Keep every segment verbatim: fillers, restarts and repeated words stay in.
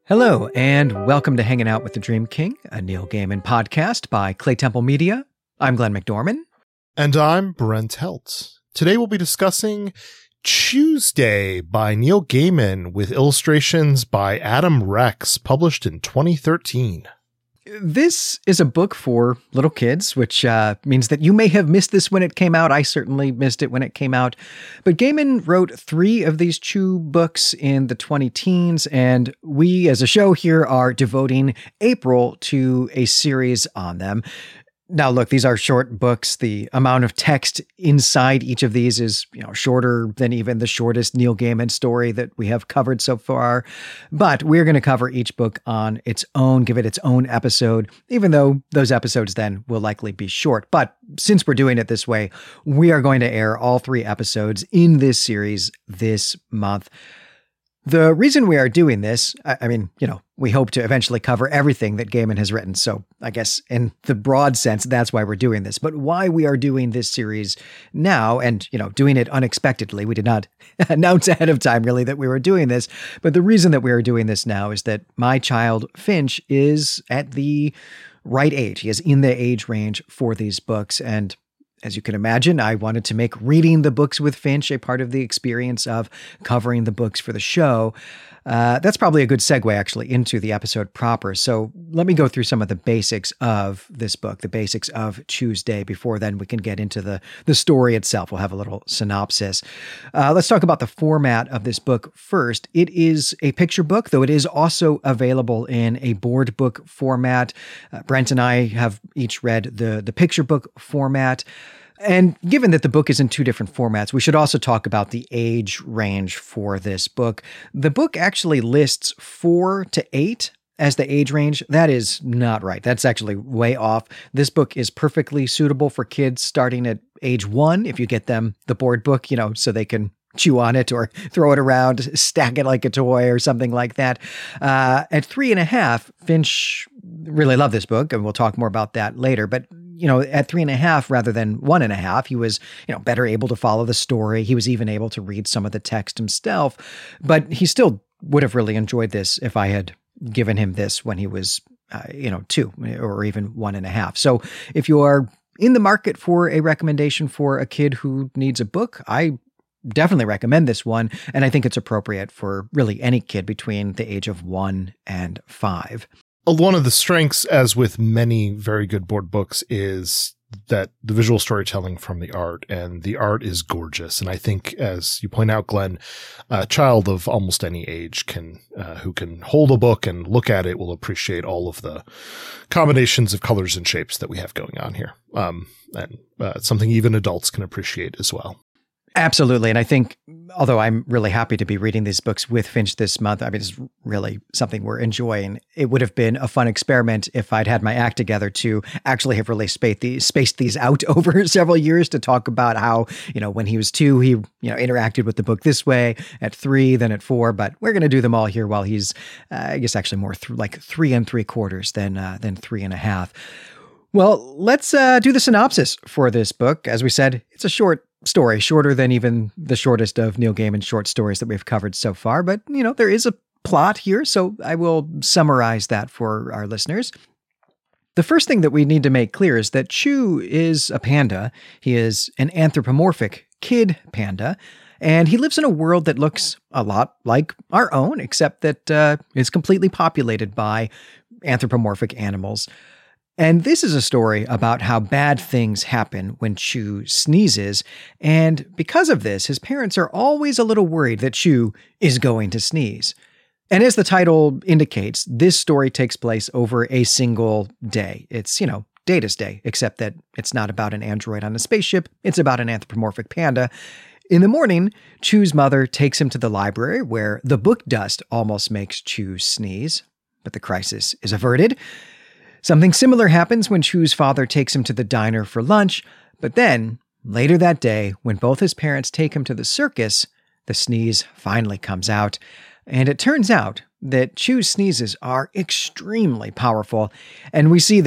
Hello, and welcome to Hanging Out with the Dream King, a Neil Gaiman podcast by Clay Temple Media. I'm Glenn McDorman. And I'm Brent Helt. Today we'll be discussing Tuesday by Neil Gaiman with illustrations by Adam Rex, published in twenty thirteen. This is a book for little kids, which uh, means that you may have missed this when it came out. I certainly missed it when it came out. But Gaiman wrote three of these Chew books in the twenty teens, and we as a show here are devoting April to a series on them. Now, look, these are short books. The amount of text inside each of these is, you know, shorter than even the shortest Neil Gaiman story that we have covered so far. But we're going to cover each book on its own, give it its own episode, even though those episodes then will likely be short. But since we're doing it this way, we are going to air all three episodes in this series this month. The reason we are doing this, I mean, you know, we hope to eventually cover everything that Gaiman has written. So I guess in the broad sense, that's why we're doing this. But why we are doing this series now and, you know, doing it unexpectedly, we did not announce ahead of time really that we were doing this. But the reason that we are doing this now is that my child Finch is at the right age. He is in the age range for these books. And as you can imagine, I wanted to make reading the books with Finch a part of the experience of covering the books for the show. Uh, that's probably a good segue, actually, into the episode proper. So let me go through some of the basics of this book, the basics of Tuesday. Before then, we can get into the, the story itself. We'll have a little synopsis. Uh, let's talk about the format of this book first. It is a picture book, though it is also available in a board book format. Uh, Brent and I have each read the, the picture book format. And given that the book is in two different formats, we should also talk about the age range for this book. The book actually lists four to eight as the age range. That is not right. That's actually way off. This book is perfectly suitable for kids starting at age one, if you get them the board book, you know, so they can chew on it or throw it around, stack it like a toy or something like that. Uh, at three and a half, Finch really loved this book, and we'll talk more about that later. But you know, at three and a half rather than one and a half, he was, you know, better able to follow the story. He was even able to read some of the text himself, but he still would have really enjoyed this if I had given him this when he was, uh, you know, two or even one and a half. So if you are in the market for a recommendation for a kid who needs a book, I definitely recommend this one. And I think it's appropriate for really any kid between the age of one and five. One of the strengths, as with many very good board books, is that the visual storytelling from the art, and the art is gorgeous. And I think, as you point out, Glenn, a child of almost any age can, uh, who can hold a book and look at it will appreciate all of the combinations of colors and shapes that we have going on here. Um, and uh, it's something even adults can appreciate as well. Absolutely. And I think, although I'm really happy to be reading these books with Finch this month, I mean, it's really something we're enjoying. It would have been a fun experiment if I'd had my act together to actually have really spaced these, spaced these out over several years to talk about how, you know, when he was two, he, you know, interacted with the book this way, at three, then at four, but we're going to do them all here while he's, uh, I guess, actually more th- like three and three quarters than, uh, than three and a half. Well, let's uh, do the synopsis for this book. As we said, it's a short story, shorter than even the shortest of Neil Gaiman's short stories that we've covered so far. But, you know, there is a plot here, so I will summarize that for our listeners. The first thing that we need to make clear is that Chew is a panda. He is an anthropomorphic kid panda, and he lives in a world that looks a lot like our own, except that uh, it's completely populated by anthropomorphic animals. And this is a story about how bad things happen when Chew sneezes, and because of this, his parents are always a little worried that Chew is going to sneeze. And as the title indicates, this story takes place over a single day. It's, you know, Data's Day, except that it's not about an android on a spaceship, it's about an anthropomorphic panda. In the morning, Chew's mother takes him to the library where the book dust almost makes Chew sneeze, but the crisis is averted. Something similar happens when Chew's father takes him to the diner for lunch, but then, later that day, when both his parents take him to the circus, the sneeze finally comes out. And it turns out that Chew's sneezes are extremely powerful, and we see that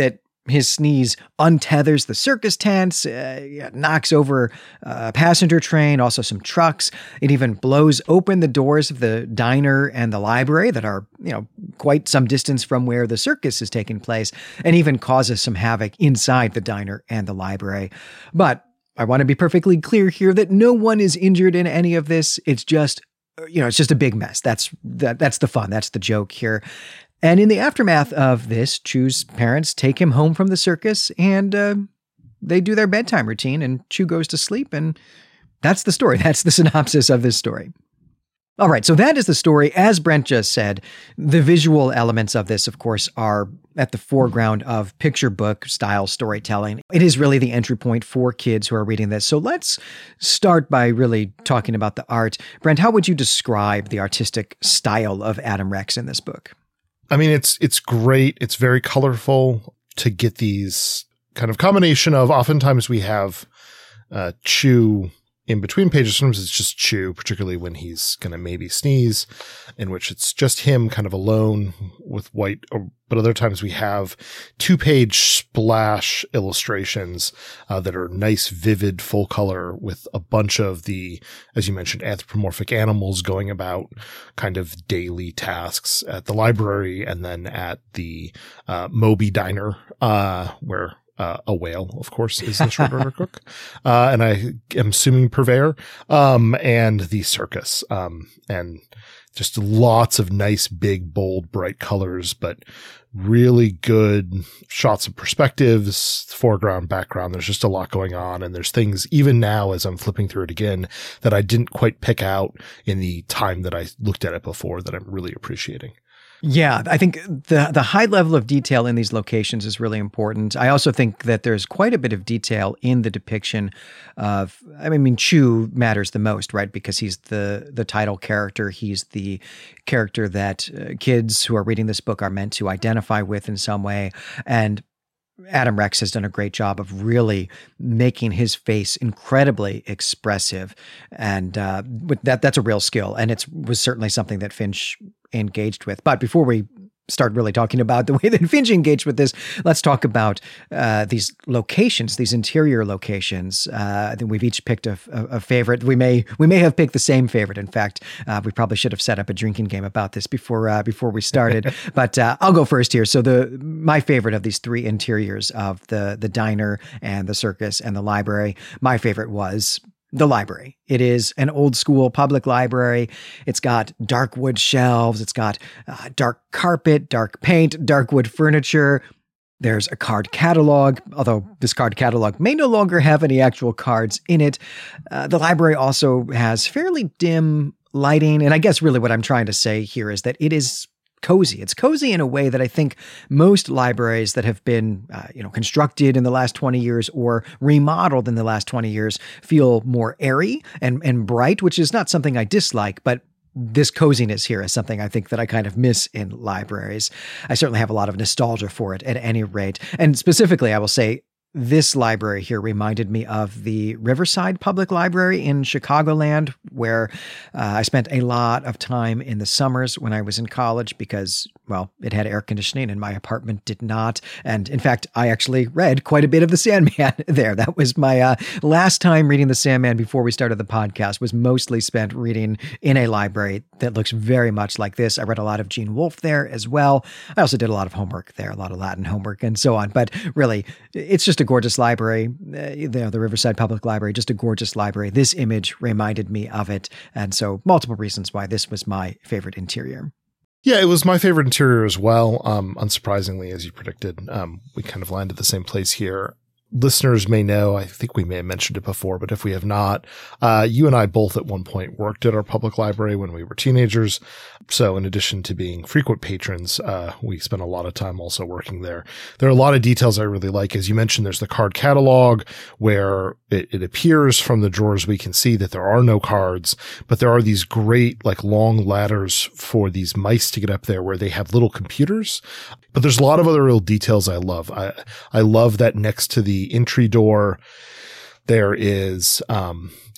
His sneeze untethers the circus tents, uh, knocks over a passenger train, also some trucks. It even blows open the doors of the diner and the library that are, you know, quite some distance from where the circus is taking place, and even causes some havoc inside the diner and the library. But I want to be perfectly clear here that no one is injured in any of this. It's just, you know, it's just a big mess. That's that, that's the fun. That's the joke here. And in the aftermath of this, Chu's parents take him home from the circus, and uh, they do their bedtime routine, and Chu goes to sleep, and that's the story. That's the synopsis of this story. All right, so that is the story. As Brent just said, the visual elements of this, of course, are at the foreground of picture book style storytelling. It is really the entry point for kids who are reading this. So let's start by really talking about the art. Brent, how would you describe the artistic style of Adam Rex in this book? I mean, it's it's great. It's very colorful to get these kind of combination of, oftentimes we have uh, Chu in between pages. Sometimes it's just Chu, particularly when he's going to maybe sneeze, in which it's just him kind of alone with white. Or, but other times we have two page splash illustrations uh, that are nice, vivid, full color with a bunch of the, as you mentioned, anthropomorphic animals going about kind of daily tasks at the library and then at the uh, Moby Diner, uh, where Uh, a whale, of course, is the short order cook. Uh, and I am assuming purveyor, um, and the circus, um, and just lots of nice, big, bold, bright colors, but really good shots of perspectives, foreground, background. There's just a lot going on. And there's things even now as I'm flipping through it again that I didn't quite pick out in the time that I looked at it before that I'm really appreciating. Yeah, I think the the high level of detail in these locations is really important. I also think that there's quite a bit of detail in the depiction of, I mean, Chu matters the most, right? Because he's the the title character. He's the character that uh, kids who are reading this book are meant to identify with in some way. And Adam Rex has done a great job of really making his face incredibly expressive. And uh, that that's a real skill. And it was certainly something that Finch engaged with. But before we start really talking about the way that Finch engaged with this, let's talk about uh, these locations, these interior locations. Uh, I think we've each picked a, a, a favorite. We may we may have picked the same favorite. In fact, uh, we probably should have set up a drinking game about this before uh, before we started. But uh, I'll go first here. So the my favorite of these three interiors of the the diner and the circus and the library, my favorite was the library. It is an old school public library. It's got dark wood shelves. It's got uh, dark carpet, dark paint, dark wood furniture. There's a card catalog, although this card catalog may no longer have any actual cards in it. Uh, the library also has fairly dim lighting. And I guess really what I'm trying to say here is that it is cozy. It's cozy in a way that I think most libraries that have been, uh, you know, constructed in the last twenty years or remodeled in the last twenty years feel more airy and, and bright, which is not something I dislike, but this coziness here is something I think that I kind of miss in libraries. I certainly have a lot of nostalgia for it at any rate. And specifically, I will say, this library here reminded me of the Riverside Public Library in Chicagoland, where uh, I spent a lot of time in the summers when I was in college because, well, it had air conditioning and my apartment did not. And in fact, I actually read quite a bit of The Sandman there. That was my uh, last time reading The Sandman before we started the podcast, was mostly spent reading in a library that looks very much like this. I read a lot of Gene Wolfe there as well. I also did a lot of homework there, a lot of Latin homework and so on. But really, it's just a gorgeous library, uh, you know, the Riverside Public Library, just a gorgeous library. This image reminded me of it. And so multiple reasons why this was my favorite interior. Yeah, it was my favorite interior as well. Um, unsurprisingly, as you predicted, um, we kind of landed the same place here. Listeners may know, I think we may have mentioned it before, but if we have not, uh, you and I both at one point worked at our public library when we were teenagers. So in addition to being frequent patrons, uh, we spent a lot of time also working there. There are a lot of details I really like. As you mentioned, there's the card catalog where it, it appears from the drawers we can see that there are no cards, but there are these great like long ladders for these mice to get up there where they have little computers. But there's a lot of other real details I love. I, I love that next to the entry door, there is, um,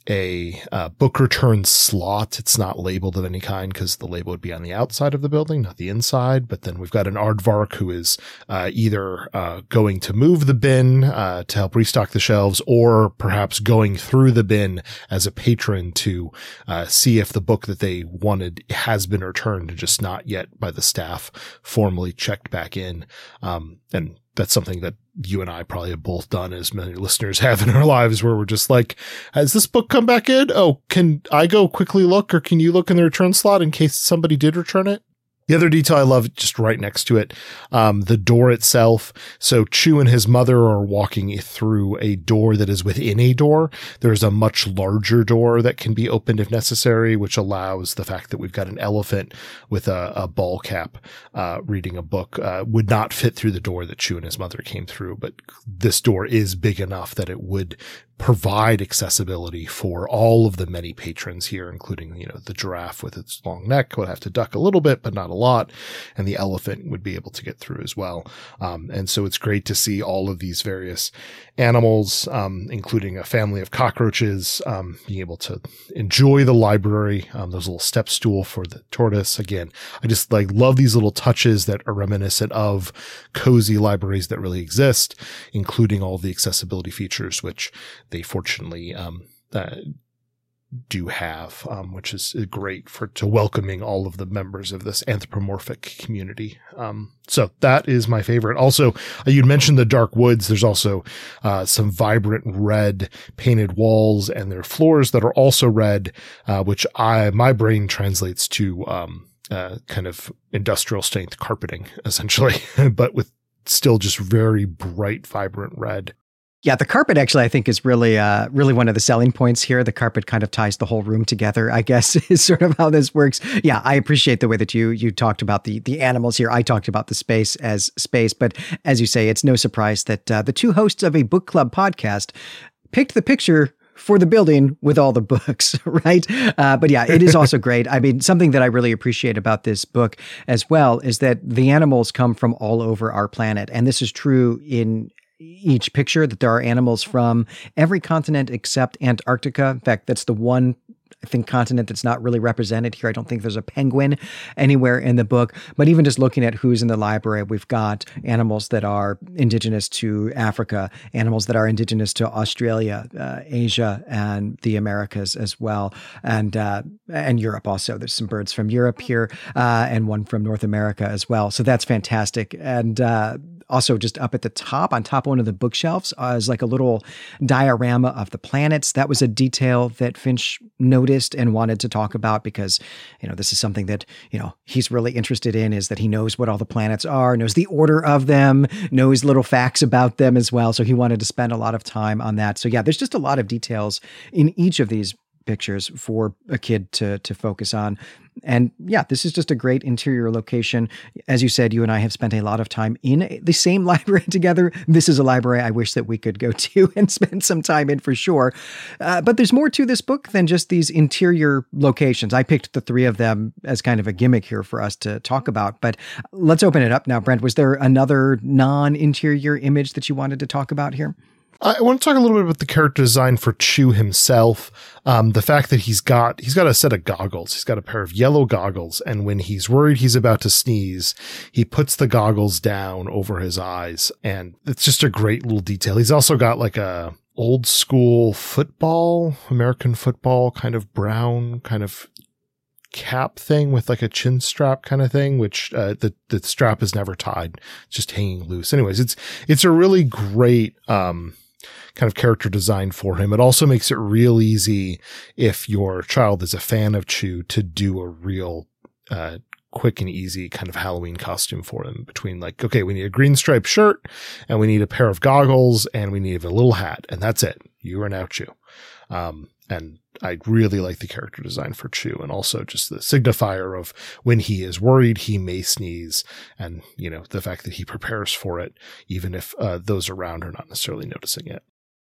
a uh, book return slot. It's not labeled of any kind because the label would be on the outside of the building, not the inside. But then we've got an aardvark who is uh, either uh, going to move the bin uh, to help restock the shelves, or perhaps going through the bin as a patron to uh, see if the book that they wanted has been returned, just not yet by the staff formally checked back in. Um, and that's something that you and I probably have both done, as many listeners have in our lives, where we're just like, has this book come back in? Oh, can I go quickly look, or can you look in the return slot in case somebody did return it? The other detail I love, just right next to it, um, the door itself. So Chew and his mother are walking through a door that is within a door. There's a much larger door that can be opened if necessary, which allows the fact that we've got an elephant with a, a ball cap uh, reading a book. Uh, would not fit through the door that Chew and his mother came through, but this door is big enough that it would provide accessibility for all of the many patrons here, including, you know, the giraffe with its long neck would have to duck a little bit, but not a lot. And the elephant would be able to get through as well. Um, and so it's great to see all of these various animals, um, including a family of cockroaches, um, being able to enjoy the library. Um, there's a little step stool for the tortoise. Again, I just like love these little touches that are reminiscent of cozy libraries that really exist, including all the accessibility features, which they fortunately um, uh, do have, um, which is great for to welcoming all of the members of this anthropomorphic community. Um, so that is my favorite. Also, uh, you'd mentioned the dark woods. There's also uh, some vibrant red painted walls, and there are floors that are also red, uh, which I my brain translates to um, uh, kind of industrial strength carpeting, essentially, but with still just very bright, vibrant red. Yeah, the carpet actually, I think, is really, uh, really one of the selling points here. The carpet kind of ties the whole room together, I guess, is sort of how this works. Yeah, I appreciate the way that you you talked about the the animals here. I talked about the space as space, but as you say, it's no surprise that uh, the two hosts of a book club podcast picked the picture for the building with all the books, right? Uh, but yeah, it is also great. I mean, something that I really appreciate about this book as well is that the animals come from all over our planet, and this is true in each picture, that there are animals from every continent except Antarctica. In fact, that's the one, I think, continent that's not really represented here. I don't think there's a penguin anywhere in the book. But even just looking at who's in the library, we've got animals that are indigenous to Africa, animals that are indigenous to Australia, uh, Asia, and the Americas as well, and uh, and Europe also. There's some birds from Europe here, uh, and one from North America as well. So that's fantastic. And uh, also, just up at the top, on top of one of the bookshelves, uh, is like a little diorama of the planets. That was a detail that Finch noticed and wanted to talk about because, you know, this is something that, you know, he's really interested in, is that he knows what all the planets are, knows the order of them, knows little facts about them as well. So he wanted to spend a lot of time on that. So yeah, there's just a lot of details in each of these pictures for a kid to to focus on. And yeah, this is just a great interior location. As you said, you and I have spent a lot of time in the same library together. This is a library I wish that we could go to and spend some time in for sure. Uh, but there's more to this book than just these interior locations. I picked the three of them as kind of a gimmick here for us to talk about. But let's open it up now, Brent. Was there another non-interior image that you wanted to talk about here? I want to talk a little bit about the character design for Chew himself. Um, the fact that he's got, he's got a set of goggles. He's got a pair of yellow goggles. And when he's worried he's about to sneeze, he puts the goggles down over his eyes. And it's just a great little detail. He's also got like a old school football, American football kind of brown kind of cap thing with like a chin strap kind of thing, which uh, the the strap is never tied, it's just hanging loose. Anyways, it's it's a really great um kind of character design for him. It also makes it real easy if your child is a fan of Chew to do a real uh quick and easy kind of Halloween costume for them, between like, okay, we need a green striped shirt and we need a pair of goggles and we need a little hat, and that's it. You are now Chew. Um, and I really like the character design for Chew, and also just the signifier of when he is worried, he may sneeze, and, you know, the fact that he prepares for it, even if uh, those around are not necessarily noticing it.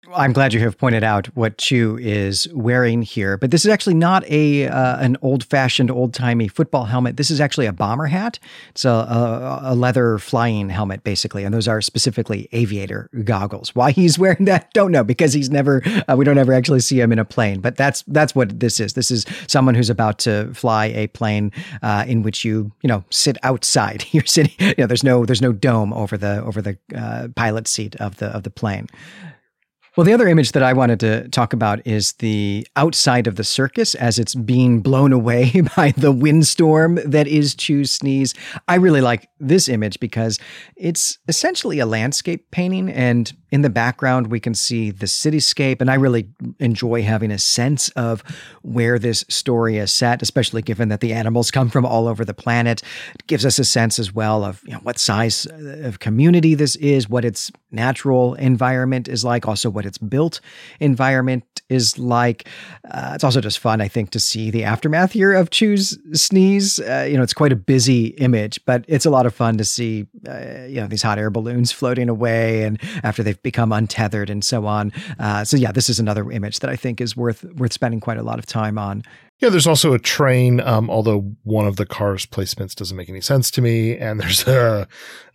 I'm glad you have pointed out what Chew is wearing here, but this is actually not a uh, an old-fashioned, old-timey football helmet. This is actually a bomber hat. It's a, a, a leather flying helmet, basically, and those are specifically aviator goggles. Why he's wearing that, don't know, because he's never, uh, we don't ever actually see him in a plane, but that's that's what this is. This is someone who's about to fly a plane uh, in which you, you know, sit outside. You're sitting, you know, there's no there's no dome over the over the uh, pilot seat of the of the plane. Well, the other image that I wanted to talk about is the outside of the circus as it's being blown away by the windstorm that is Chew's sneeze. I really like this image because it's essentially a landscape painting, and in the background we can see the cityscape, and I really enjoy having a sense of where this story is set, especially given that the animals come from all over the planet. It gives us a sense as well of, you know, what size of community this is, what its natural environment is like, also what its built environment is like. Uh, it's also just fun, I think, to see the aftermath here of Chew's sneeze. Uh, you know, it's quite a busy image, but it's a lot of fun to see, uh, you know, these hot air balloons floating away and after they've become untethered and so on. Uh, so yeah, this is another image that I think is worth worth spending quite a lot of time on. Yeah, there's also a train, um, although one of the car's placements doesn't make any sense to me. And there's a,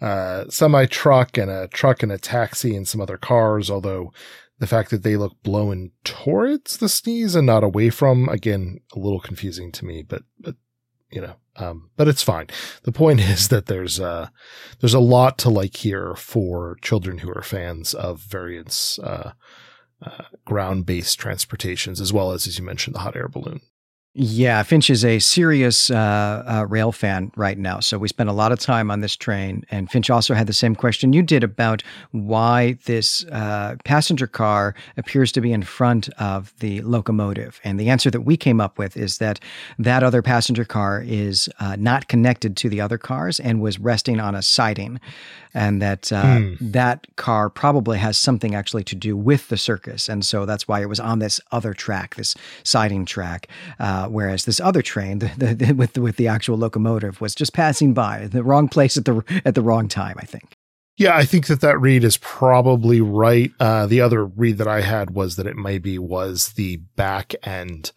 a semi-truck and a truck and a taxi and some other cars, although the fact that they look blowing towards the sneeze and not away from, again, a little confusing to me, but, but you know, um, but it's fine. The point is that there's uh there's a lot to like here for children who are fans of various uh, uh, ground-based transportations, as well as, as you mentioned, the hot air balloon. Yeah, Finch is a serious uh, uh, rail fan right now. So we spent a lot of time on this train. And Finch also had the same question you did about why this uh, passenger car appears to be in front of the locomotive. And the answer that we came up with is that that other passenger car is uh, not connected to the other cars and was resting on a siding. And that uh, mm. that car probably has something actually to do with the circus. And so that's why it was on this other track, this siding track. Uh, whereas this other train, the, the, the, with, the, with the actual locomotive, was just passing by the wrong place at the at the wrong time, I think. Yeah, I think that that read is probably right. Uh, the other read that I had was that it maybe was the back end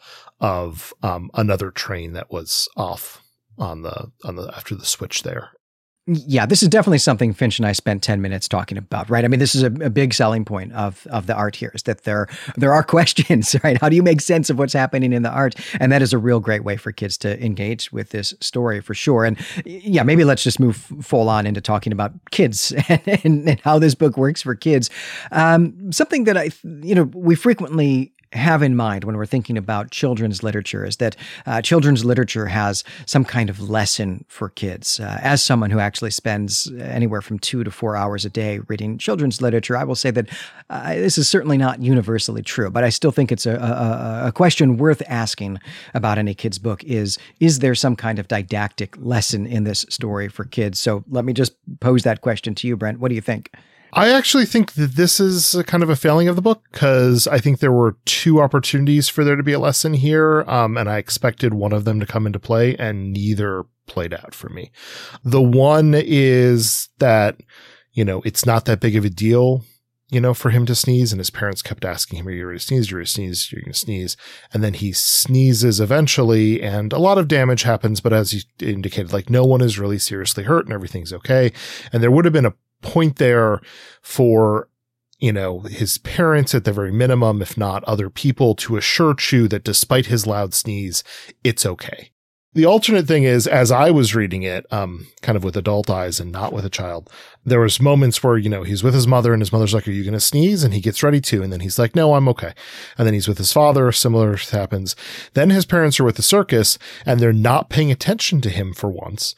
of um, another train that was off on the on the after the switch there. Yeah, this is definitely something Finch and I spent ten minutes talking about, right? I mean, this is a, a big selling point of of the art here, is that there there are questions, right? How do you make sense of what's happening in the art? And that is a real great way for kids to engage with this story, for sure. And yeah, maybe let's just move full on into talking about kids and, and, and how this book works for kids. Um, something that I, you know, we frequently have in mind when we're thinking about children's literature is that uh, children's literature has some kind of lesson for kids. Uh, as someone who actually spends anywhere from two to four hours a day reading children's literature, I will say that uh, this is certainly not universally true, but I still think it's a, a, a question worth asking about any kid's book is, is there some kind of didactic lesson in this story for kids? So let me just pose that question to you, Brent. What do you think? I actually think that this is a kind of a failing of the book, because I think there were two opportunities for there to be a lesson here, um, and I expected one of them to come into play, and neither played out for me. The one is that, you know, it's not that big of a deal, you know, for him to sneeze, and his parents kept asking him, are you going to sneeze? You're going to sneeze. You're going to sneeze. And then he sneezes eventually, and a lot of damage happens, but as you indicated, like, no one is really seriously hurt and everything's okay. And there would have been a point there for, you know, his parents at the very minimum, if not other people, to assure Chew that despite his loud sneeze, it's okay. The alternate thing is, as I was reading it, um, kind of with adult eyes and not with a child, there was moments where, you know, he's with his mother and his mother's like, are you going to sneeze? And he gets ready to, and then he's like, no, I'm okay. And then he's with his father, similar happens. Then his parents are with the circus and they're not paying attention to him for once.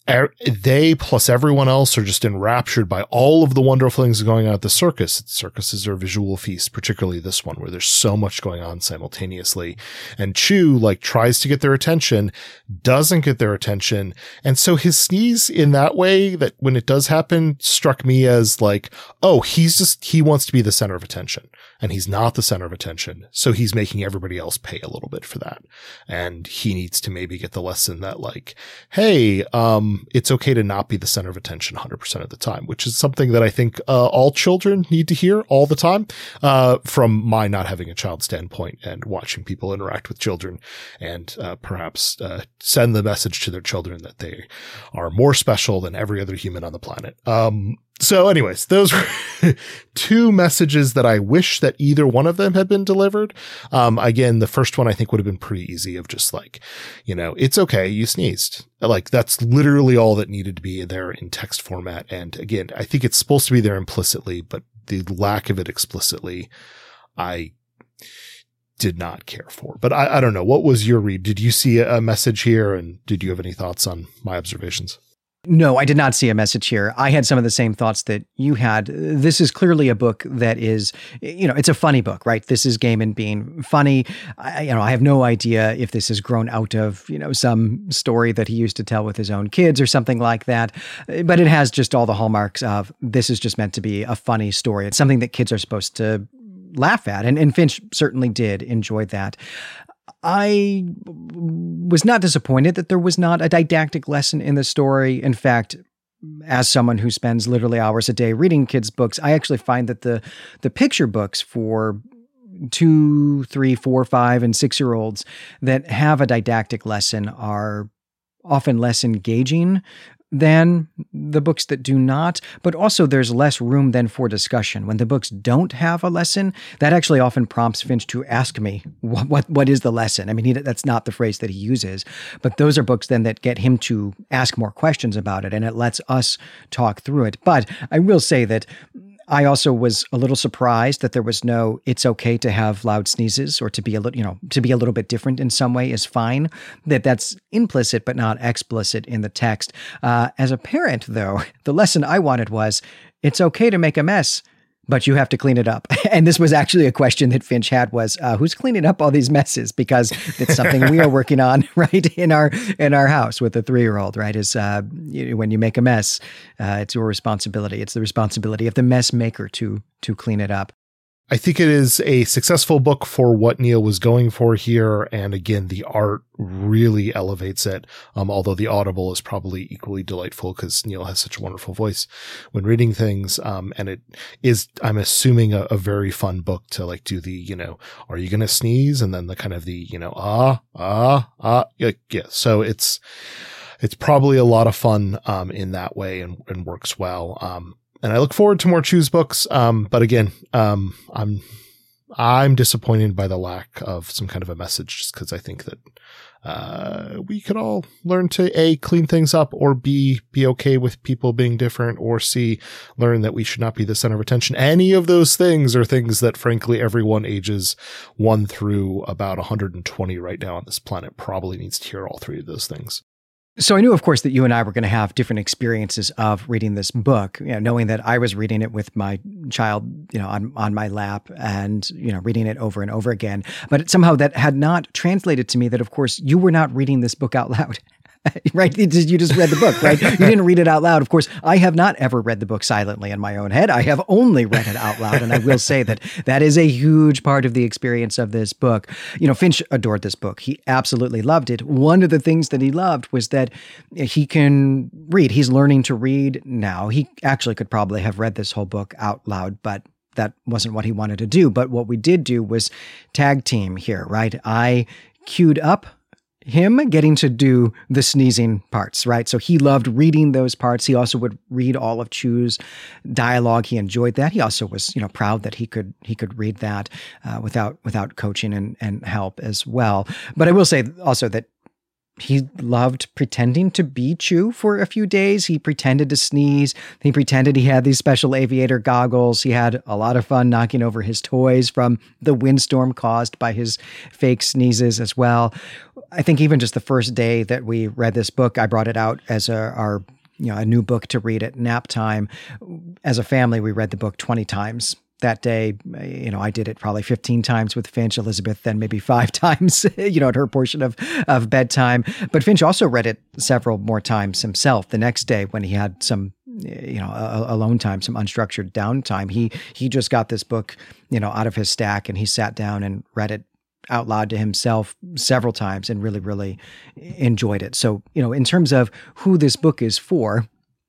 They plus everyone else are just enraptured by all of the wonderful things going on at the circus. Circuses are a visual feast, particularly this one where there's so much going on simultaneously. And Chew, like, tries to get their attention, doesn't get their attention. And so his sneeze in that way, that when it does happen, struck me as like, oh, he's just, he wants to be the center of attention, and he's not the center of attention. So he's making everybody else pay a little bit for that. And he needs to maybe get the lesson that, like, hey, um, um, it's okay to not be the center of attention one hundred percent of the time, which is something that I think uh, all children need to hear all the time, uh, from my not having a child standpoint and watching people interact with children and uh, perhaps uh, send the message to their children that they are more special than every other human on the planet. Um, So anyways, those were two messages that I wish that either one of them had been delivered. Um, again, the first one I think would have been pretty easy of just like, you know, it's okay, you sneezed. Like that's literally all that needed to be there in text format. And again, I think it's supposed to be there implicitly, but the lack of it explicitly, I did not care for. But I, I don't know. What was your read? Did you see a message here? And did you have any thoughts on my observations? No, I did not see a message here. I had some of the same thoughts that you had. This is clearly a book that is, you know, it's a funny book, right? This is Gaiman being funny. I, you know, I have no idea if this has grown out of, you know, some story that he used to tell with his own kids or something like that. But it has just all the hallmarks of this is just meant to be a funny story. It's something that kids are supposed to laugh at. And, and Finch certainly did enjoy that. I was not disappointed that there was not a didactic lesson in the story. In fact, as someone who spends literally hours a day reading kids' books, I actually find that the the picture books for two, three, four, five, and six-year-olds that have a didactic lesson are often less engaging than the books that do not, but also there's less room then for discussion. When the books don't have a lesson, that actually often prompts Finch to ask me, what what, what is the lesson? I mean, he, that's not the phrase that he uses, but those are books then that get him to ask more questions about it, and it lets us talk through it. But I will say that I also was a little surprised that there was no, it's okay to have loud sneezes or to be a little, you know, to be a little bit different in some way is fine. That that's implicit, but not explicit in the text. Uh, as a parent, though, the lesson I wanted was, it's okay to make a mess, but you have to clean it up. And this was actually a question that Finch had was, uh, who's cleaning up all these messes? Because it's something we are working on, right, in our in our house with a three-year-old, right, is uh, you, when you make a mess, uh, it's your responsibility. It's the responsibility of the mess maker to to clean it up. I think it is a successful book for what Neil was going for here. And again, the art really elevates it. Um, although the Audible is probably equally delightful because Neil has such a wonderful voice when reading things. Um, and it is, I'm assuming a, a very fun book to like do the, you know, are you going to sneeze? And then the kind of the, you know, ah, ah, ah, yeah. yeah. So it's, it's probably a lot of fun, um, in that way and, and works well. Um, And I look forward to more Chews books. Um, but again, um, I'm, I'm disappointed by the lack of some kind of a message just because I think that, uh, we could all learn to A, clean things up, or B, be okay with people being different, or C, learn that we should not be the center of attention. Any of those things are things that frankly everyone ages one through about one hundred twenty right now on this planet probably needs to hear all three of those things. So I knew, of course, that you and I were going to have different experiences of reading this book, you know, knowing that I was reading it with my child, you know, on, on my lap and, you know, reading it over and over again. But somehow that had not translated to me that, of course, you were not reading this book out loud. Right? You just read the book, right? You didn't read it out loud. Of course, I have not ever read the book silently in my own head. I have only read it out loud. And I will say that that is a huge part of the experience of this book. You know, Finch adored this book. He absolutely loved it. One of the things that he loved was that he can read. He's learning to read now. He actually could probably have read this whole book out loud, but that wasn't what he wanted to do. But what we did do was tag team here, right? I queued up him getting to do the sneezing parts, right? So he loved reading those parts. He also would read all of Chew's dialogue. He enjoyed that. He also was, you know, proud that he could he could read that uh, without without coaching and and help as well. But I will say also that he loved pretending to be Chew for a few days. He pretended to sneeze. He pretended he had these special aviator goggles. He had a lot of fun knocking over his toys from the windstorm caused by his fake sneezes as well. I think even just the first day that we read this book, I brought it out as a, our, you know, a new book to read at nap time. As a family, we read the book twenty times. That day, you know, I did it probably fifteen times with Finch, Elizabeth, then maybe five times, you know, at her portion of, of bedtime. But Finch also read it several more times himself the next day when he had some, you know, a, alone time, some unstructured downtime. He, he just got this book, you know, out of his stack and he sat down and read it out loud to himself several times and really, really enjoyed it. So, you know, in terms of who this book is for,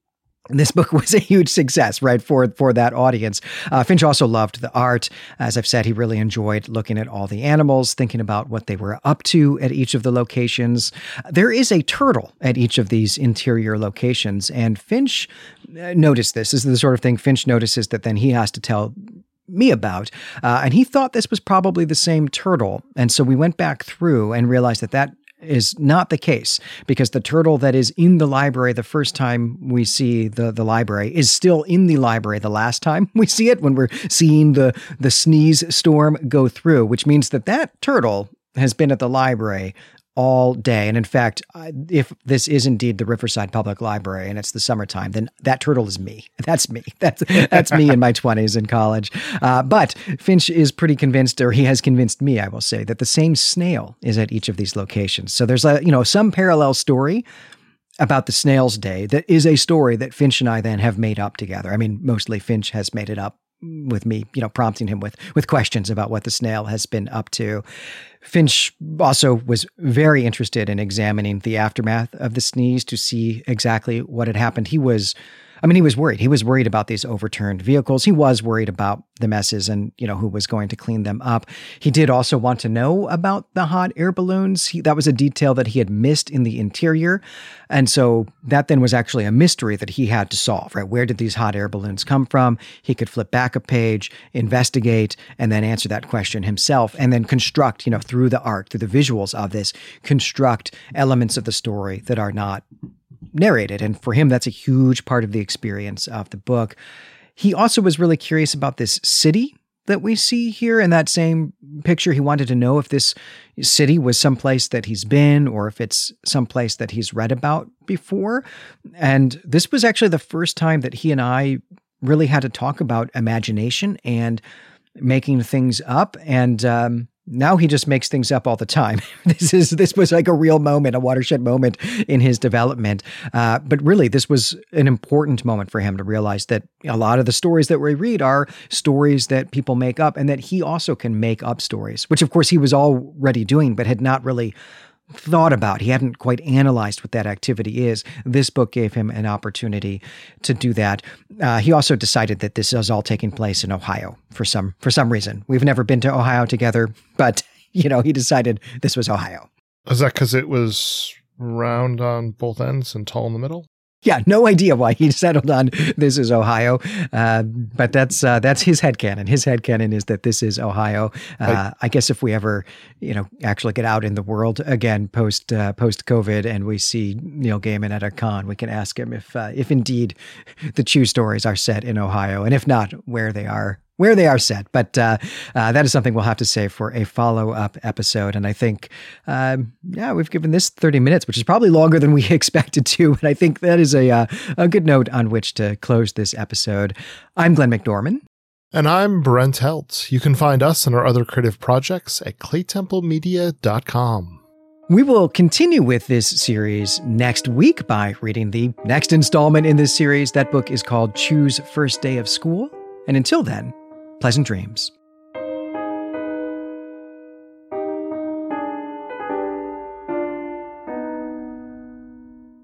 this book was a huge success, right, for for that audience. Uh, Finch also loved the art. As I've said, he really enjoyed looking at all the animals, thinking about what they were up to at each of the locations. There is a turtle at each of these interior locations, and Finch noticed this. This is the sort of thing Finch notices that then he has to tell me about. Uh, and he thought this was probably the same turtle. And so we went back through and realized that that is not the case, because the turtle that is in the library the first time we see the, the library is still in the library the last time we see it, when we're seeing the, the sneeze storm go through, which means that that turtle has been at the library all day. And in fact, if this is indeed the Riverside Public Library and it's the summertime, then that turtle is me. That's me. That's that's me in my twenties in college. Uh, but Finch is pretty convinced, or he has convinced me, I will say, that the same snail is at each of these locations. So there's a, you know, some parallel story about the snail's day that is a story that Finch and I then have made up together. I mean, mostly Finch has made it up with me, you know, prompting him with with questions about what the snail has been up to. Finch also was very interested in examining the aftermath of the sneeze to see exactly what had happened. He was, I mean, he was worried. He was worried about these overturned vehicles. He was worried about the messes and, you know, who was going to clean them up. He did also want to know about the hot air balloons. He, that was a detail that he had missed in the interior. And so that then was actually a mystery that he had to solve, right? Where did these hot air balloons come from? He could flip back a page, investigate, and then answer that question himself, and then construct, you know, through the art, through the visuals of this, construct elements of the story that are not narrated. And for him, that's a huge part of the experience of the book. He also was really curious about this city that we see here in that same picture. He wanted to know if this city was someplace that he's been, or if it's someplace that he's read about before. And this was actually the first time that he and I really had to talk about imagination and making things up. And um, now he just makes things up all the time. This is this was like a real moment, a watershed moment in his development. Uh, but really, this was an important moment for him to realize that a lot of the stories that we read are stories that people make up, and that he also can make up stories, which of course he was already doing, but had not really thought about. He hadn't quite analyzed what that activity is. This book gave him an opportunity to do that. Uh, he also decided that this is all taking place in Ohio for some for some reason. We've never been to Ohio together, but you know, he decided this was Ohio. Is that because it was round on both ends and tall in the middle? Yeah, no idea why he settled on this is Ohio, uh, but that's uh, that's his headcanon. His headcanon is that this is Ohio. Uh, I, I guess if we ever, you know, actually get out in the world again post uh, post COVID and we see Neil Gaiman at a con, we can ask him if uh, if indeed the Chew stories are set in Ohio, and if not, where they are. where they are set. But uh, uh, that is something we'll have to say for a follow-up episode. And I think, um, yeah, we've given this thirty minutes, which is probably longer than we expected to. And I think that is a, uh, a good note on which to close this episode. I'm Glenn McDorman. And I'm Brent Helt. You can find us and our other creative projects at clay temple media dot com. We will continue with this series next week by reading the next installment in this series. That book is called Chew's First Day of School. And until then, pleasant dreams.